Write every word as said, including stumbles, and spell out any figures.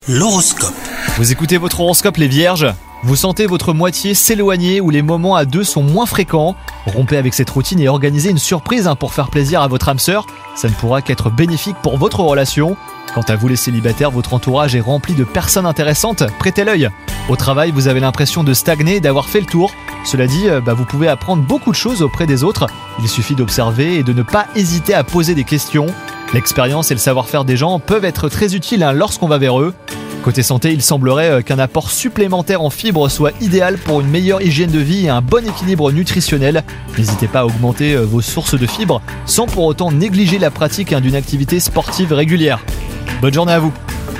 L'horoscope. Vous écoutez votre horoscope les vierges ? Vous sentez votre moitié s'éloigner ou les moments à deux sont moins fréquents ? Rompez avec cette routine et organisez une surprise hein, pour faire plaisir à votre âme sœur. Ça ne pourra qu'être bénéfique pour votre relation. Quant à vous les célibataires, votre entourage est rempli de personnes intéressantes, prêtez l'œil. Au travail, vous avez l'impression de stagner et d'avoir fait le tour. Cela dit, bah, vous pouvez apprendre beaucoup de choses auprès des autres. Il suffit d'observer et de ne pas hésiter à poser des questions. L'expérience et le savoir-faire des gens peuvent être très utiles hein, lorsqu'on va vers eux. Côté santé, il semblerait qu'un apport supplémentaire en fibres soit idéal pour une meilleure hygiène de vie et un bon équilibre nutritionnel. N'hésitez pas à augmenter vos sources de fibres sans pour autant négliger la pratique d'une activité sportive régulière. Bonne journée à vous!